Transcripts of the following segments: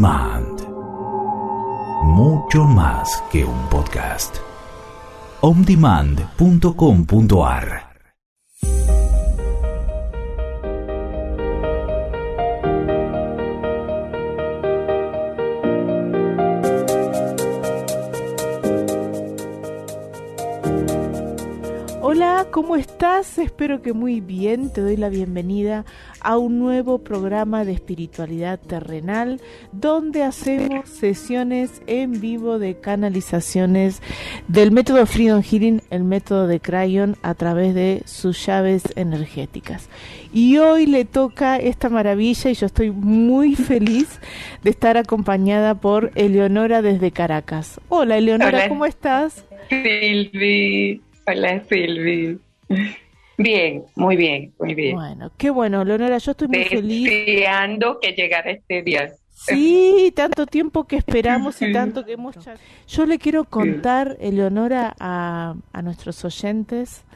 Demand. Mucho más que un podcast. ondemand.com.ar. Hola, ¿cómo estás? Espero que muy bien. Te doy la bienvenida a un nuevo programa de espiritualidad terrenal donde hacemos sesiones en vivo de canalizaciones del método Freedom Healing, el método de Cryon, a través de sus llaves energéticas. Y hoy le toca esta maravilla y yo estoy muy feliz de estar acompañada por Eleonora desde Caracas. Hola, Eleonora. Hola. ¿Cómo estás? Silvi. Hola, Silvi. Bien, muy bien, muy bien. Bueno, qué bueno, Leonora, yo estoy muy feliz. Deseando que llegara este día. Sí, tanto tiempo que esperamos y tanto que hemos... Yo le quiero contar, Eleonora, a nuestros oyentes,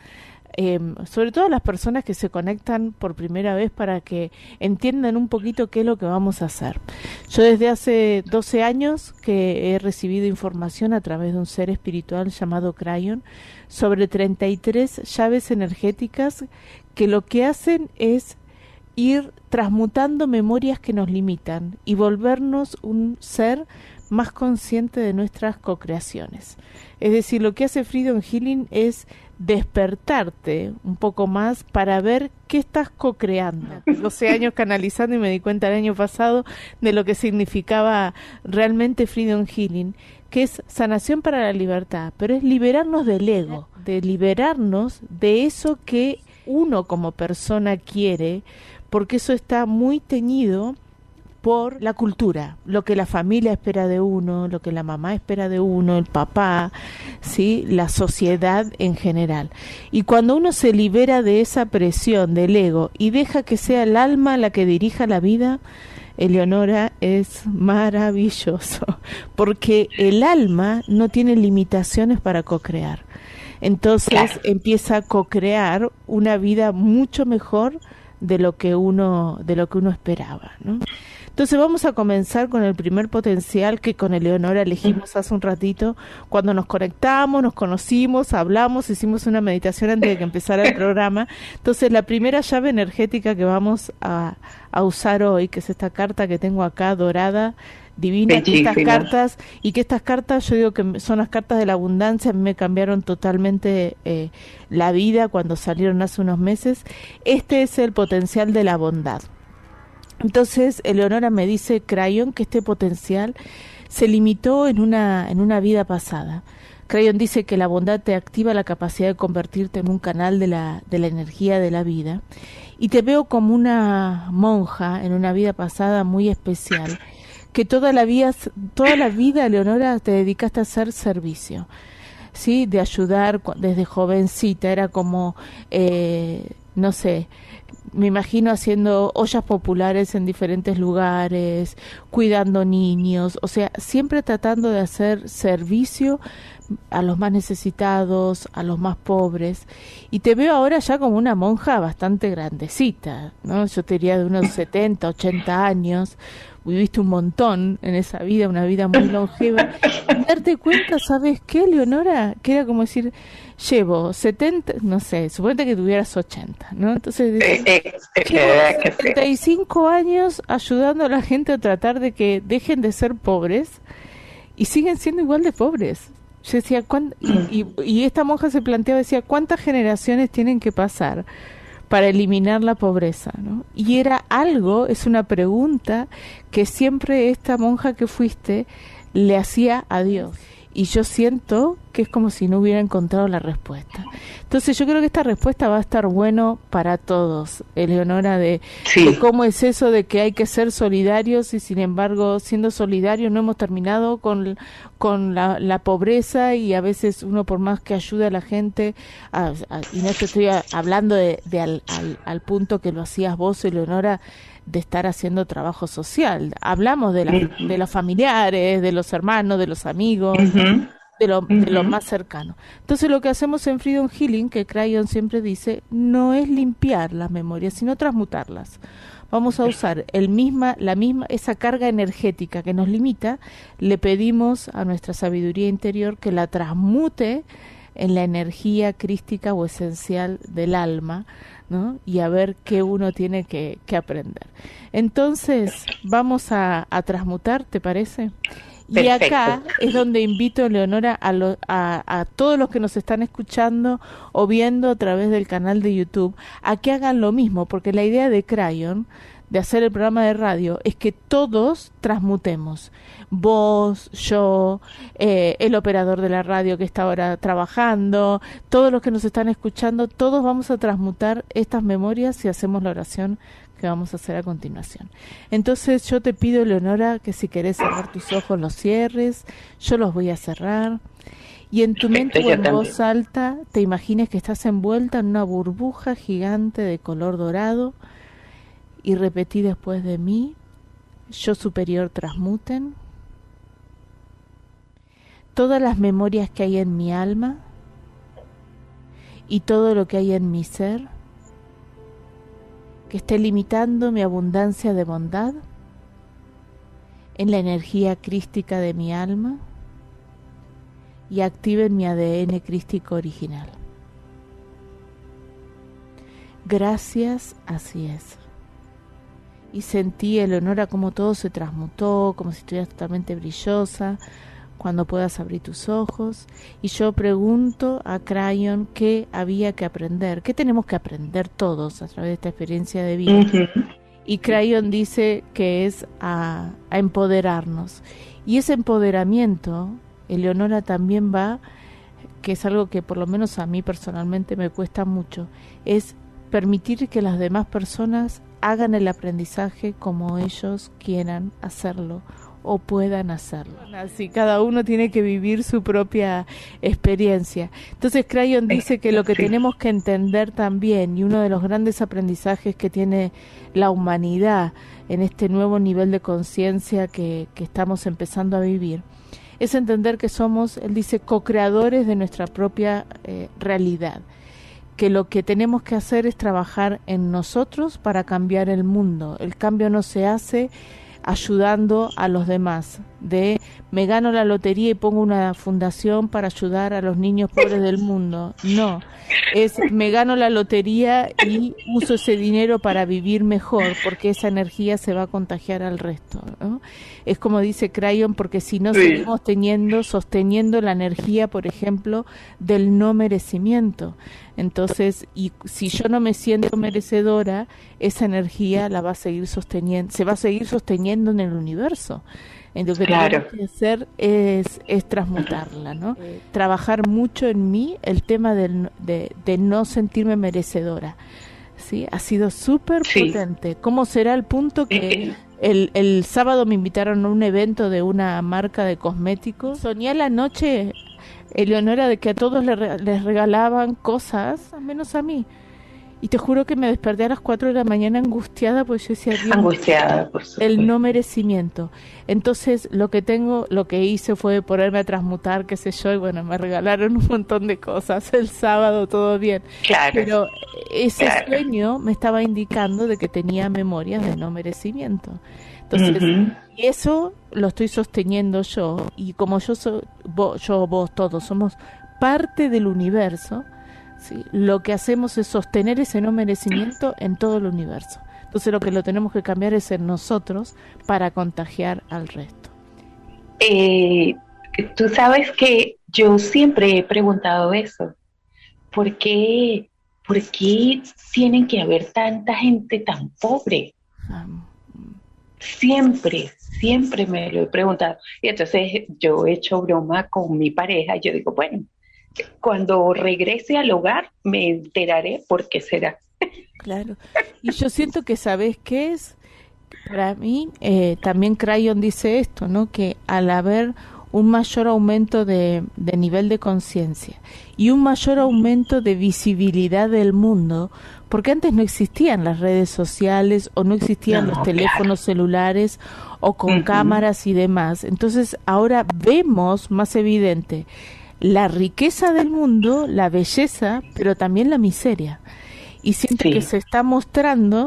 sobre todo a las personas que se conectan por primera vez para que entiendan un poquito qué es lo que vamos a hacer. Yo desde hace 12 años que he recibido información a través de un ser espiritual llamado Cryon sobre 33 llaves energéticas que lo que hacen es ir transmutando memorias que nos limitan y volvernos un ser más consciente de nuestras co-creaciones. Es decir, lo que hace Freedom Healing es despertarte un poco más para ver qué estás co-creando. 12 años canalizando y me di cuenta el año pasado de lo que significaba realmente Freedom Healing, que es sanación para la libertad, pero es liberarnos del ego, de liberarnos de eso que uno como persona quiere, porque eso está muy teñido por la cultura, lo que la familia espera de uno, lo que la mamá espera de uno, el papá, ¿sí? La sociedad en general. Y cuando uno se libera de esa presión del ego y deja que sea el alma la que dirija la vida, Eleonora, es maravilloso, porque el alma no tiene limitaciones para co-crear. Entonces empieza a co-crear una vida mucho mejor de lo que uno esperaba, ¿no? Entonces vamos a comenzar con el primer potencial que con Eleonora elegimos hace un ratito, cuando nos conectamos, nos conocimos, hablamos, hicimos una meditación antes de que empezara el programa. Entonces la primera llave energética que vamos a usar hoy, que es esta carta que tengo acá, dorada, divina, que estas cartas yo digo que son las cartas de la abundancia, a mí me cambiaron totalmente la vida cuando salieron hace unos meses. Este es el potencial de la bondad. Entonces, Eleonora me dice, Cryon, que este potencial se limitó en una vida pasada. Cryon dice que la bondad te activa la capacidad de convertirte en un canal de la energía de la vida. Y te veo como una monja en una vida pasada muy especial, que toda la vida, Eleonora, te dedicaste a hacer servicio, ¿sí? De ayudar desde jovencita, era como, no sé, me imagino haciendo ollas populares en diferentes lugares, cuidando niños, o sea, siempre tratando de hacer servicio a los más necesitados, a los más pobres. Y te veo ahora ya como una monja bastante grandecita, ¿no? Yo te diría de unos 70, 80 años. Viviste un montón en esa vida, una vida muy longeva. Y darte cuenta, ¿sabes qué, Leonora? Que era como decir, llevo 70, no sé, suponete que tuvieras 80, ¿no? Entonces, llevo 75 años ayudando a la gente a tratar de que dejen de ser pobres y siguen siendo igual de pobres. Yo decía, y esta monja se planteaba, decía, ¿cuántas generaciones tienen que pasar para eliminar la pobreza, ¿no? Y es una pregunta que siempre esta monja que fuiste le hacía a Dios. Y yo siento que es como si no hubiera encontrado la respuesta. Entonces yo creo que esta respuesta va a estar bueno para todos, Eleonora, de cómo es eso de que hay que ser solidarios y sin embargo, siendo solidarios no hemos terminado con la pobreza, y a veces uno por más que ayude a la gente, y no te estoy hablando al punto que lo hacías vos, Eleonora, de estar haciendo trabajo social. Hablamos de los familiares, de los hermanos, de los amigos, de lo más cercano. Entonces lo que hacemos en Freedom Healing, que Cryon siempre dice, no es limpiar las memorias, sino transmutarlas. vamos a usar esa carga energética que nos limita, le pedimos a nuestra sabiduría interior que la transmute en la energía crística o esencial del alma, ¿no? Y a ver qué uno tiene que aprender. Entonces, vamos a transmutar, ¿te parece? Perfecto. Y acá es donde invito, Leonora, a todos los que nos están escuchando o viendo a través del canal de YouTube, a que hagan lo mismo, porque la idea de Crayon, de hacer el programa de radio, es que todos transmutemos. Vos, yo, el operador de la radio que está ahora trabajando, todos los que nos están escuchando, todos vamos a transmutar estas memorias si hacemos la oración que vamos a hacer a continuación. Entonces yo te pido, Leonora, que si querés cerrar tus ojos los cierres, yo los voy a cerrar, y en tu mente o en voz alta te imagines que estás envuelta en una burbuja gigante de color dorado, y repetí después de mí: yo superior transmuten todas las memorias que hay en mi alma y todo lo que hay en mi ser que esté limitando mi abundancia de bondad en la energía crística de mi alma, y activen mi ADN crístico original. Gracias, así es. Y sentí, Eleonora, como todo se transmutó, como si estuvieras totalmente brillosa, cuando puedas abrir tus ojos. Y yo pregunto a Crayon qué había que aprender, qué tenemos que aprender todos a través de esta experiencia de vida. Y Crayon dice que es a empoderarnos. Y ese empoderamiento, Eleonora, también va, que es algo que por lo menos a mí personalmente me cuesta mucho, es permitir que las demás personas hagan el aprendizaje como ellos quieran hacerlo o puedan hacerlo. Así cada uno tiene que vivir su propia experiencia. Entonces Crayon dice que lo que tenemos que entender también, y uno de los grandes aprendizajes que tiene la humanidad en este nuevo nivel de conciencia que estamos empezando a vivir, es entender que somos, él dice, co-creadores de nuestra propia realidad, que lo que tenemos que hacer es trabajar en nosotros para cambiar el mundo. El cambio no se hace ayudando a los demás, de me gano la lotería y pongo una fundación para ayudar a los niños pobres del mundo. No, es me gano la lotería y uso ese dinero para vivir mejor, porque esa energía se va a contagiar al resto, ¿no? Es como dice Crayon, porque si no seguimos sosteniendo la energía, por ejemplo, del no merecimiento. Entonces, y si yo no me siento merecedora, esa energía la va a seguir sosteniendo, se va a seguir sosteniendo en el universo. Entonces, lo que tengo que hacer es transmutarla, ¿no? Trabajar mucho en mí el tema de no sentirme merecedora. ¿Sí? Ha sido súper potente. ¿Cómo será el punto que el sábado me invitaron a un evento de una marca de cosméticos? Soñé la noche, Eleonora, de que a todos les regalaban cosas, menos a mí. Y te juro que me desperté a las 4 de la mañana angustiada, porque yo decía, angustiada, por supuesto, el no merecimiento. Entonces lo que hice fue ponerme a transmutar, qué sé yo, y bueno, me regalaron un montón de cosas el sábado, todo bien. Claro. Pero ese sueño me estaba indicando de que tenía memorias de no merecimiento. Entonces, y eso lo estoy sosteniendo yo, y como vos todos somos parte del universo, ¿sí? Lo que hacemos es sostener ese no merecimiento en todo el universo. Entonces lo tenemos que cambiar es en nosotros para contagiar al resto. Tú sabes que yo siempre he preguntado eso. ¿Por qué tienen que haber tanta gente tan pobre? Siempre me lo he preguntado. Y entonces yo he hecho broma con mi pareja. Yo digo, bueno, cuando regrese al hogar me enteraré por qué será. Claro. Y yo siento que, ¿sabes qué es? Para mí, también Crayon dice esto, ¿no? Que al haber un mayor aumento de nivel de conciencia y un mayor aumento de visibilidad del mundo, porque antes no existían las redes sociales o no existían los teléfonos celulares o con cámaras y demás. Entonces ahora vemos más evidente la riqueza del mundo, la belleza, pero también la miseria. Y siento que se está mostrando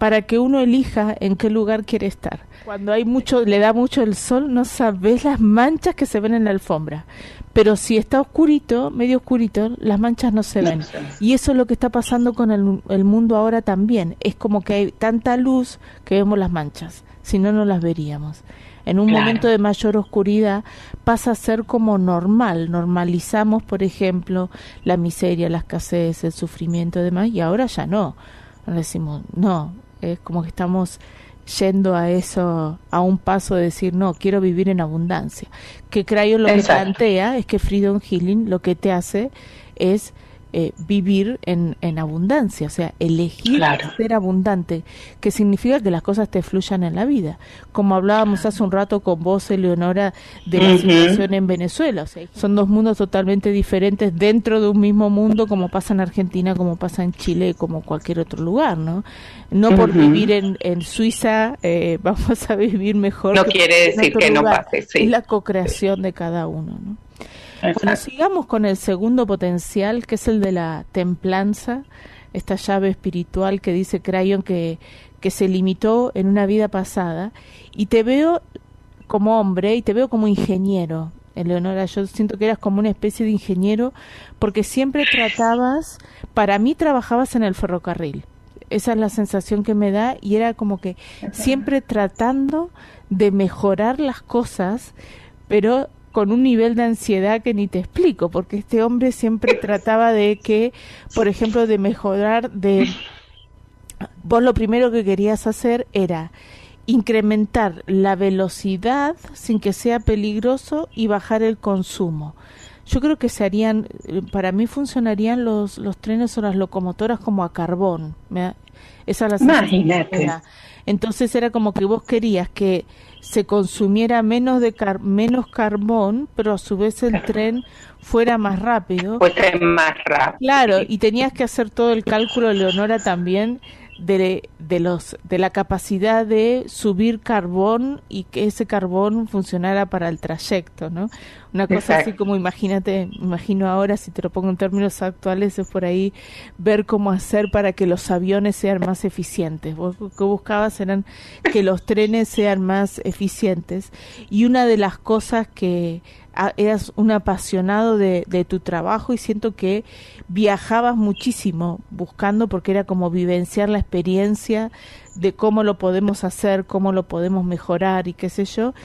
para que uno elija en qué lugar quiere estar. Cuando hay mucho, le da mucho el sol, no sabes las manchas que se ven en la alfombra. Pero si está oscurito, medio oscurito, las manchas no se ven. Y eso es lo que está pasando con el mundo ahora también. Es como que hay tanta luz que vemos las manchas. Si no, no las veríamos. En un momento de mayor oscuridad pasa a ser como normal. Normalizamos, por ejemplo, la miseria, la escasez, el sufrimiento y demás. Y ahora ya no. Ahora decimos, no. Es como que estamos yendo a eso, a un paso de decir, no, quiero vivir en abundancia. Que Crayon lo que plantea es que Freedom Healing lo que te hace es vivir en abundancia, o sea, elegir ser abundante, que significa que las cosas te fluyan en la vida. Como hablábamos hace un rato con vos, Eleonora, de la situación en Venezuela, o sea, son dos mundos totalmente diferentes dentro de un mismo mundo, como pasa en Argentina, como pasa en Chile, como cualquier otro lugar, ¿no? No por vivir en Suiza vamos a vivir mejor. No quiere decir que no pase, es la co-creación de cada uno, ¿no? Bueno, sigamos con el segundo potencial, que es el de la templanza, esta llave espiritual que dice Crayon que se limitó en una vida pasada. Y te veo como hombre y te veo como ingeniero, Eleonora. Yo siento que eras como una especie de ingeniero porque siempre para mí trabajabas en el ferrocarril. Esa es la sensación que me da, y era como que siempre tratando de mejorar las cosas, pero con un nivel de ansiedad que ni te explico, porque este hombre siempre trataba de que, por ejemplo, de mejorar, vos lo primero que querías hacer era incrementar la velocidad sin que sea peligroso y bajar el consumo. Yo creo que para mí funcionarían los trenes o las locomotoras como a carbón. Esa es la sensación que me da. Entonces era como que vos querías que se consumiera menos carbón, pero a su vez el tren fuera más rápido. Claro, y tenías que hacer todo el cálculo, Leonora, también de la capacidad de subir carbón y que ese carbón funcionara para el trayecto, ¿no? Una cosa así como, imagino ahora, si te lo pongo en términos actuales, es por ahí ver cómo hacer para que los aviones sean más eficientes. Vos lo que buscabas eran que los trenes sean más eficientes, y una de las cosas que eras un apasionado de tu trabajo, y siento que viajabas muchísimo buscando, porque era como vivenciar la experiencia de cómo lo podemos hacer, cómo lo podemos mejorar y qué sé yo.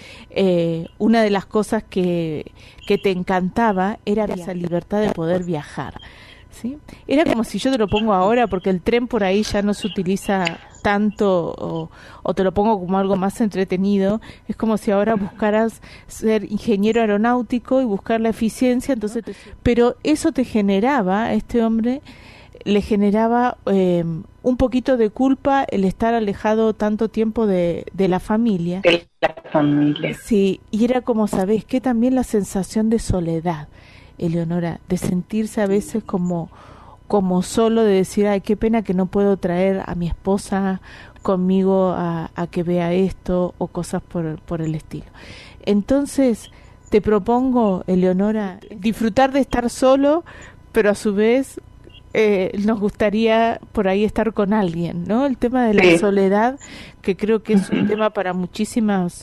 Una de las cosas que te encantaba era esa libertad de poder viajar, ¿sí? Era como, si yo te lo pongo ahora, porque el tren por ahí ya no se utiliza tanto, o te lo pongo como algo más entretenido, es como si ahora buscaras ser ingeniero aeronáutico y buscar la eficiencia, entonces pero eso te generaba, este hombre le generaba un poquito de culpa el estar alejado tanto tiempo de la familia. De la familia. Sí, y era como, ¿sabés qué? También la sensación de soledad, Eleonora, de sentirse a veces como solo, de decir, ay, qué pena que no puedo traer a mi esposa conmigo a que vea esto, o cosas por el estilo. Entonces, te propongo, Eleonora, disfrutar de estar solo, pero a su vez nos gustaría por ahí estar con alguien, ¿no? El tema de la soledad, que creo que es un tema para muchísimas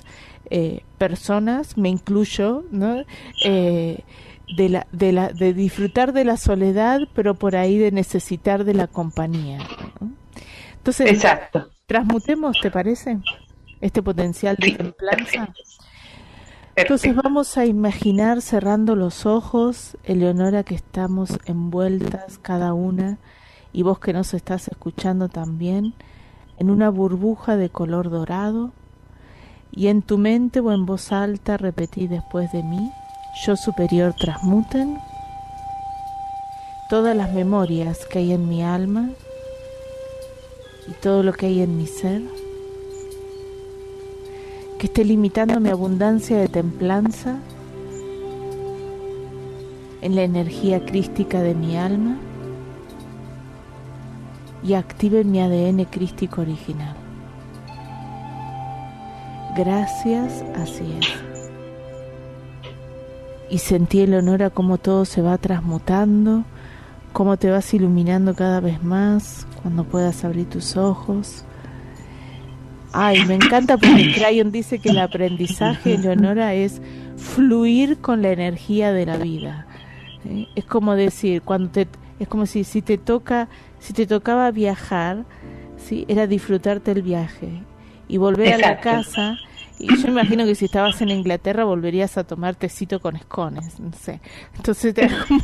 personas, me incluyo, ¿no? De disfrutar de la soledad, pero por ahí de necesitar de la compañía, ¿no? Entonces, transmutemos, ¿te parece? Este potencial de templanza. Entonces vamos a imaginar, cerrando los ojos, Eleonora, que estamos envueltas cada una, y vos que nos estás escuchando también, en una burbuja de color dorado, y en tu mente o en voz alta repetí después de mí: yo superior transmuten todas las memorias que hay en mi alma y todo lo que hay en mi ser, que esté limitando mi abundancia de templanza en la energía crística de mi alma, y active mi ADN crístico original. Gracias, así es. Y sentí, Eleonora, cómo todo se va transmutando, cómo te vas iluminando cada vez más cuando puedas abrir tus ojos. Ay, me encanta porque Crayon dice que el aprendizaje, Leonora, es fluir con la energía de la vida. ¿Sí? Es como decir, es como si te tocaba viajar, ¿sí? Era disfrutarte el viaje y volver a la casa. Y yo imagino que si estabas en Inglaterra volverías a tomar tecito con escones, no sé. Entonces te como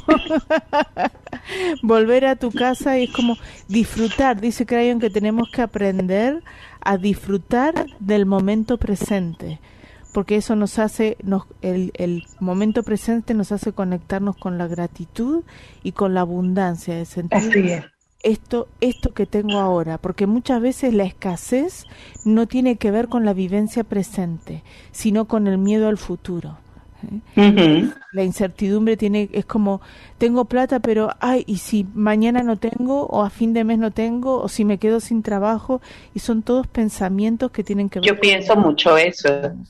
volver a tu casa y es como disfrutar. Dice Crayon que tenemos que aprender a disfrutar del momento presente, porque eso nos hace, el momento presente nos hace conectarnos con la gratitud y con la abundancia, de sentir Así es. esto que tengo ahora, porque muchas veces la escasez no tiene que ver con la vivencia presente, sino con el miedo al futuro. Uh-huh. La incertidumbre es como, tengo plata, pero y si mañana no tengo, o a fin de mes no tengo, o si me quedo sin trabajo, y son todos pensamientos que tienen que ver. Yo pienso mucho eso.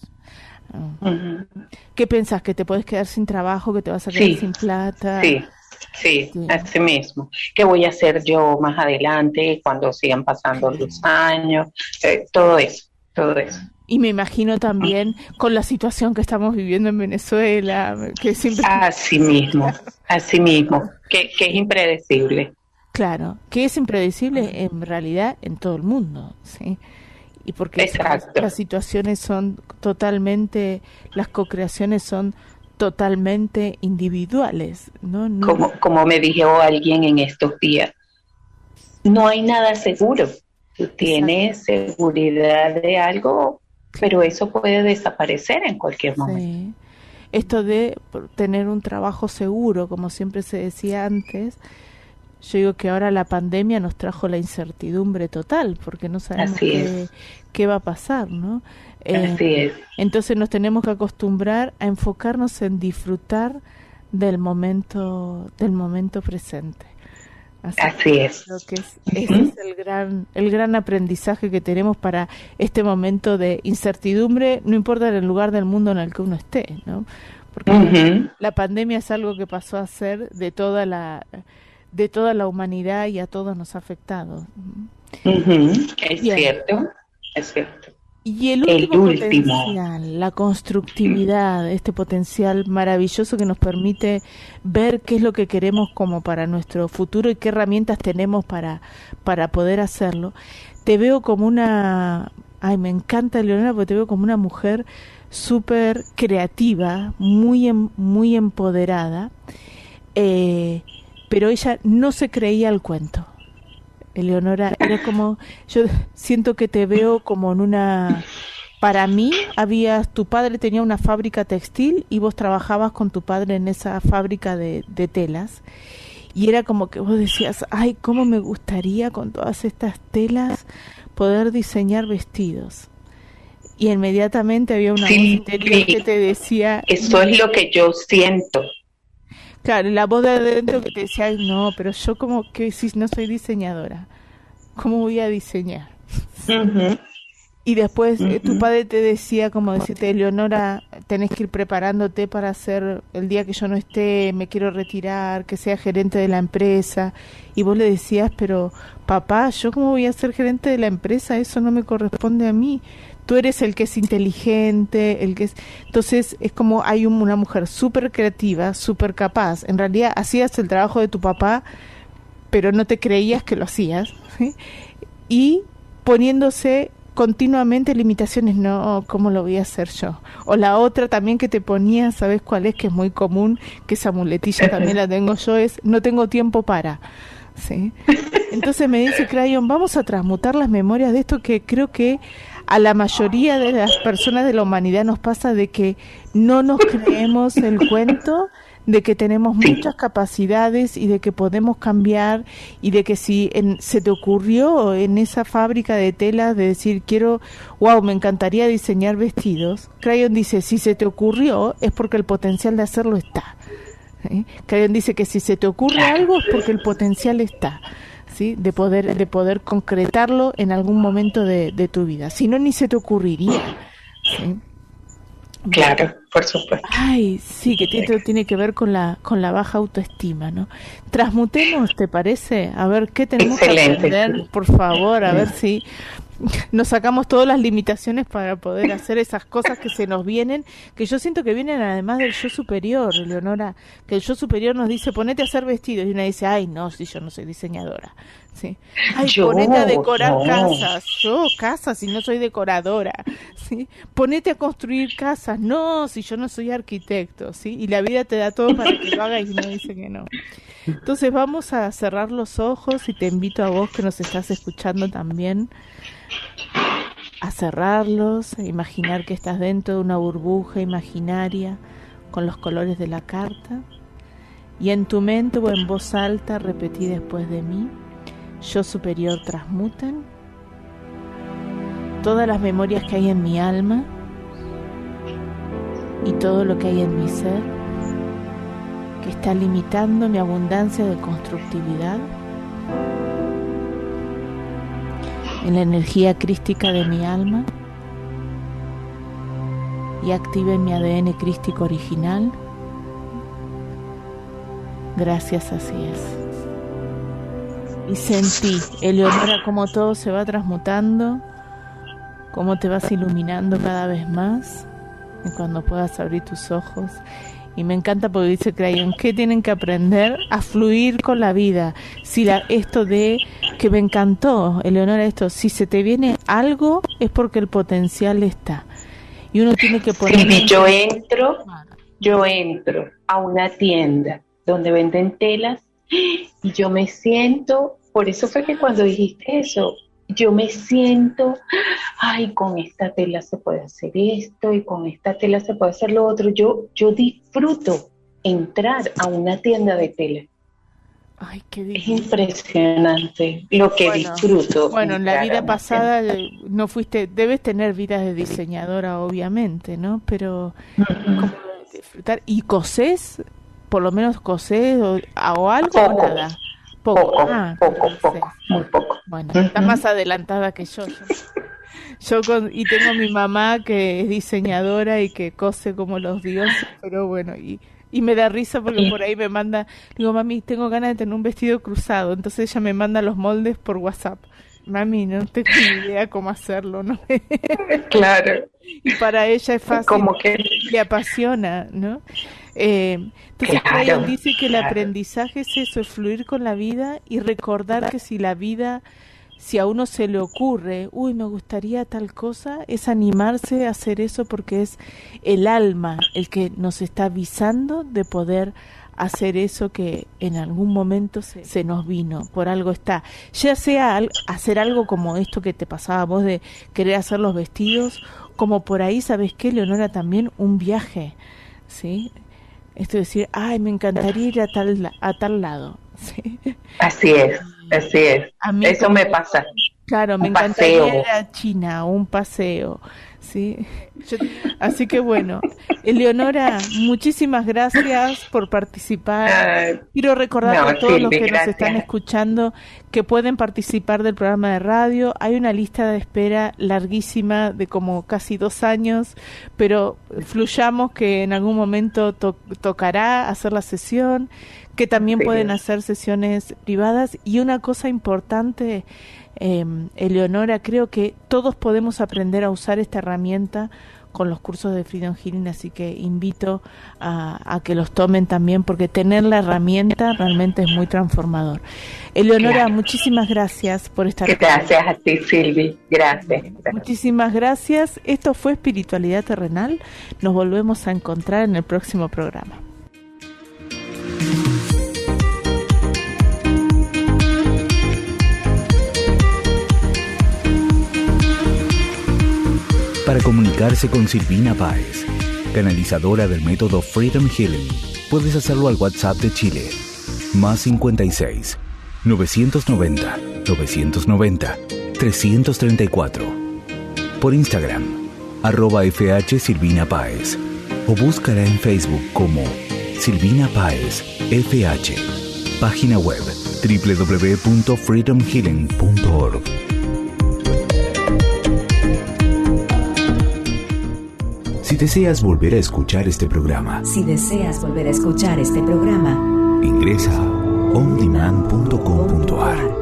Uh-huh. ¿Qué pensás? ¿Que te puedes quedar sin trabajo, que te vas a quedar sin plata? Sí, así mismo. ¿Qué voy a hacer yo más adelante cuando sigan pasando los años? Todo eso. Y me imagino también con la situación que estamos viviendo en Venezuela, que siempre... Así mismo, que es impredecible. Claro, que es impredecible en realidad en todo el mundo, ¿sí? Y porque las situaciones son totalmente, las co-creaciones son totalmente individuales, ¿no? Como me dijo alguien en estos días, no hay nada seguro. Tú tienes seguridad de algo, pero eso puede desaparecer en cualquier momento. Sí. Esto de tener un trabajo seguro, como siempre se decía antes, yo digo que ahora la pandemia nos trajo la incertidumbre total, porque no sabemos qué va a pasar, ¿no? Así es. Entonces nos tenemos que acostumbrar a enfocarnos en disfrutar del momento presente. Así es. Creo que ese es el gran aprendizaje que tenemos para este momento de incertidumbre, no importa el lugar del mundo en el que uno esté, ¿no? Porque la pandemia es algo que pasó a ser de toda la humanidad y a todos nos ha afectado. Es cierto. Y el último potencial, la constructividad, este potencial maravilloso que nos permite ver qué es lo que queremos como para nuestro futuro y qué herramientas tenemos para poder hacerlo. Te veo como me encanta, Leonora, porque te veo como una mujer súper creativa, muy empoderada, pero ella no se creía el cuento. Eleonora, era como, yo siento que te veo como para mí tu padre tenía una fábrica textil y vos trabajabas con tu padre en esa fábrica de telas, y era como que vos decías, cómo me gustaría con todas estas telas poder diseñar vestidos, y inmediatamente había una voz interior que te decía, eso es lo que yo siento. Claro, la voz de adentro que te decía, no, pero yo como que si no soy diseñadora, ¿cómo voy a diseñar? Y después tu padre te decía, como decirte, Leonora, tenés que ir preparándote para hacer el día que yo no esté, me quiero retirar, que sea gerente de la empresa. Y vos le decías, pero papá, ¿yo cómo voy a ser gerente de la empresa? Eso no me corresponde a mí. Tú eres el que es inteligente, Entonces es como hay una mujer súper creativa, súper capaz. En realidad hacías el trabajo de tu papá, pero no te creías que lo hacías, ¿sí? Y poniéndose continuamente limitaciones, no, ¿cómo lo voy a hacer yo? O la otra también que te ponía, ¿sabes cuál es? Que es muy común, que esa muletilla también la tengo yo, es no tengo tiempo para... ¿sí? Entonces me dice Crayon, vamos a transmutar las memorias de esto, que creo que a la mayoría de las personas de la humanidad nos pasa, de que no nos creemos el cuento de que tenemos muchas capacidades y de que podemos cambiar, y de que si se te ocurrió en esa fábrica de telas de decir me encantaría diseñar vestidos, Crayon dice, si se te ocurrió es porque el potencial de hacerlo está. ¿Sí? Crayon dice que si se te ocurre algo es porque el potencial está, ¿sí? de poder concretarlo en algún momento de tu vida, si no ni se te ocurriría, ¿sí? Claro. por supuesto. Ay, sí, que tiene que ver con la baja autoestima, ¿no? Transmutemos, ¿te parece? A ver, ¿qué tenemos que aprender? Por favor, a ver si nos sacamos todas las limitaciones para poder hacer esas cosas que se nos vienen, que yo siento que vienen además del yo superior, Leonora, que el yo superior nos dice, ponete a hacer vestidos, y una dice, ay, no, si yo no soy diseñadora, ¿sí? Ay, ponete a decorar casas, si no soy decoradora, ¿sí? Ponete a construir casas, no, si yo no soy arquitecto, ¿sí? Y la vida te da todo para que lo hagas y no dice que no. Entonces vamos a cerrar los ojos y te invito a vos que nos estás escuchando también a cerrarlos, a imaginar que estás dentro de una burbuja imaginaria con los colores de la carta, y en tu mente o en voz alta repetí después de mí: yo superior transmuten todas las memorias que hay en mi alma y todo lo que hay en mi ser que está limitando mi abundancia de constructividad. En la energía crística de mi alma y active mi ADN crístico original. Gracias, así es. Y sentí, Eleonora, cómo todo se va transmutando, cómo te vas iluminando cada vez más, y cuando puedas abrir tus ojos. Y me encanta porque dice Crayon, ¿qué tienen que aprender? A fluir con la vida. Si esto de, que me encantó, Eleonora, esto, si se te viene algo, es porque el potencial está. Y uno tiene que poner... Sí, yo entro a una tienda donde venden telas y yo me siento, por eso fue que cuando dijiste eso, yo me siento, ay, con esta tela se puede hacer esto y con esta tela se puede hacer lo otro. Yo disfruto entrar a una tienda de tela. Ay, qué difícil. Es impresionante lo que disfruto. Bueno, en la vida pasada no fuiste, debes tener vida de diseñadora, obviamente, ¿no? Pero ¿cómo disfrutar? ¿Y cosés? Por lo menos cosés o algo o nada. Poco, muy poco. Bueno, está más adelantada que yo. Y tengo mi mamá que es diseñadora y que cose como los dioses, pero bueno, y me da risa porque por ahí me manda, digo, mami, tengo ganas de tener un vestido cruzado, entonces ella me manda los moldes por WhatsApp. Mami, no tengo ni idea cómo hacerlo, ¿no? Claro. Y para ella es fácil, como que le apasiona, ¿no? Entonces claro, dice que el aprendizaje es eso, es fluir con la vida y recordar que si a uno se le ocurre, uy, me gustaría tal cosa, es animarse a hacer eso porque es el alma el que nos está avisando de poder hacer eso que en algún momento se nos vino, por algo está, ya sea hacer algo como esto que te pasaba a vos de querer hacer los vestidos, como por ahí, ¿sabes qué, Leonora? También un viaje, ¿sí? Esto de decir, ay, me encantaría ir a tal lado, ¿sí? Así es. Eso me pasa. Claro, me encantaría ir a China, un paseo, ¿sí? Así que bueno, Eleonora, muchísimas gracias por participar. Quiero recordar a todos los que nos están escuchando que pueden participar del programa de radio. Hay una lista de espera larguísima de como casi 2 años, pero fluyamos que en algún momento tocará hacer la sesión, que también pueden hacer sesiones privadas. Y una cosa importante, Eleonora, creo que todos podemos aprender a usar esta herramienta con los cursos de Freedom Healing, así que invito a que los tomen también, porque tener la herramienta realmente es muy transformador. Eleonora, muchísimas gracias por estar aquí. Gracias a ti, Silvi. Gracias. Muchísimas gracias. Esto fue Espiritualidad Terrenal. Nos volvemos a encontrar en el próximo programa. Para comunicarse con Silvina Páez, canalizadora del método Freedom Healing, puedes hacerlo al WhatsApp de Chile, +56 990 990 334. Por Instagram, @FH Silvina Páez, o búscala en Facebook como Silvina Páez FH. Página web www.freedomhealing.org. Si deseas volver a escuchar este programa, ingresa a ondemand.com.ar.